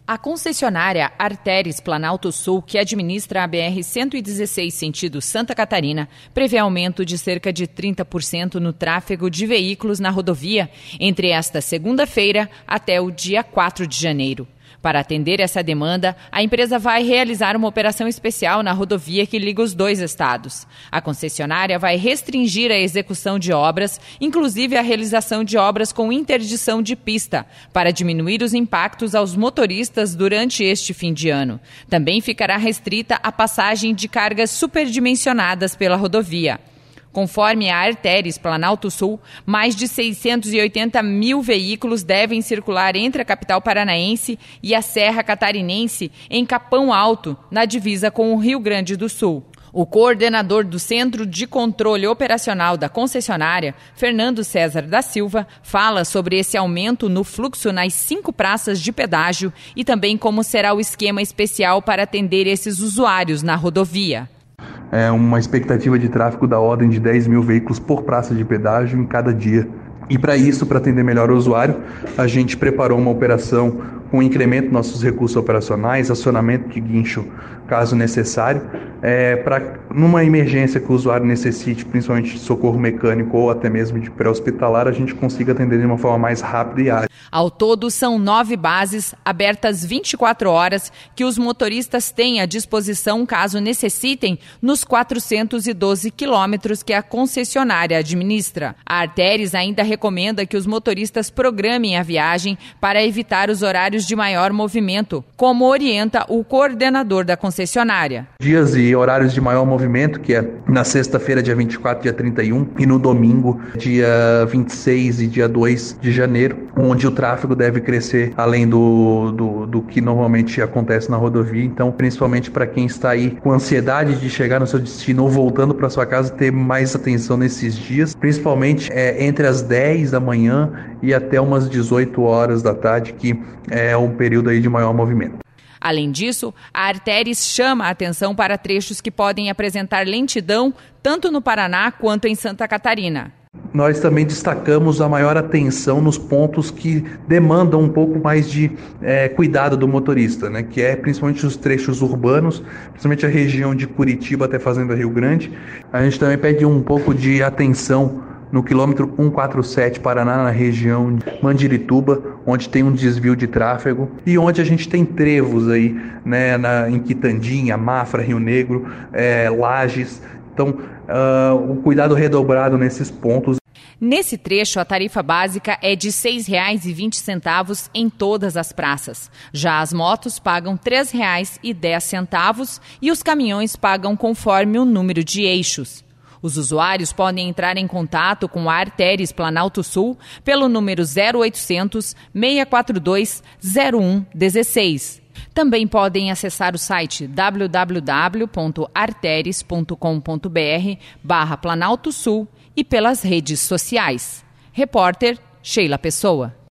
A concessionária Arteris Planalto Sul, que administra a BR-116 sentido Santa Catarina, prevê aumento de cerca de 30% no tráfego de veículos na rodovia entre esta segunda-feira até o dia 4 de janeiro. Para atender essa demanda, a empresa vai realizar uma operação especial na rodovia que liga os dois estados. A concessionária vai restringir a execução de obras, inclusive a realização de obras com interdição de pista, para diminuir os impactos aos motoristas durante este fim de ano. Também ficará restrita a passagem de cargas superdimensionadas pela rodovia. Conforme a Arteris Planalto Sul, mais de 680 mil veículos devem circular entre a capital paranaense e a Serra Catarinense em Capão Alto, na divisa com o Rio Grande do Sul. O coordenador do Centro de Controle Operacional da concessionária, Fernando César da Silva, fala sobre esse aumento no fluxo nas 5 praças de pedágio e também como será o esquema especial para atender esses usuários na rodovia. É uma expectativa de tráfego da ordem de 10 mil veículos por praça de pedágio em cada dia. E para isso, para atender melhor o usuário, a gente preparou uma operação com incremento dos nossos recursos operacionais, acionamento de guincho caso necessário, para numa emergência que o usuário necessite, principalmente de socorro mecânico ou até mesmo de pré-hospitalar, a gente consiga atender de uma forma mais rápida e ágil. Ao todo, são 9 bases abertas 24 horas que os motoristas têm à disposição caso necessitem nos 412 quilômetros que a concessionária administra. A Arteris ainda recomenda que os motoristas programem a viagem para evitar os horários de maior movimento, como orienta o coordenador da concessionária. Dias e horários de maior movimento, que é na sexta-feira, dia 24, dia 31, e no domingo, dia 26 e dia 2 de janeiro, onde o tráfego deve crescer além do que normalmente acontece na rodovia. Então, principalmente para quem está aí com ansiedade de chegar no seu destino ou voltando para sua casa, ter mais atenção nesses dias, principalmente entre as 10 da manhã e até umas 18 horas da tarde, que é um período aí de maior movimento. Além disso, a Arteris chama a atenção para trechos que podem apresentar lentidão tanto no Paraná quanto em Santa Catarina. Nós também destacamos a maior atenção nos pontos que demandam um pouco mais de cuidado do motorista, né? Que é principalmente os trechos urbanos, principalmente a região de Curitiba até Fazenda Rio Grande. A gente também pede um pouco de atenção no quilômetro 147 Paraná, na região de Mandirituba, onde tem um desvio de tráfego e onde a gente tem trevos aí, né, em Quitandinha, Mafra, Rio Negro, Lages. Então, o cuidado redobrado nesses pontos. Nesse trecho, a tarifa básica é de R$ 6,20 em todas as praças. Já as motos pagam R$ 3,10 e os caminhões pagam conforme o número de eixos. Os usuários podem entrar em contato com a Arteris Planalto Sul pelo número 0800 642 0116. Também podem acessar o site www.arteris.com.br/Planalto Sul e pelas redes sociais. Repórter Sheila Pessoa.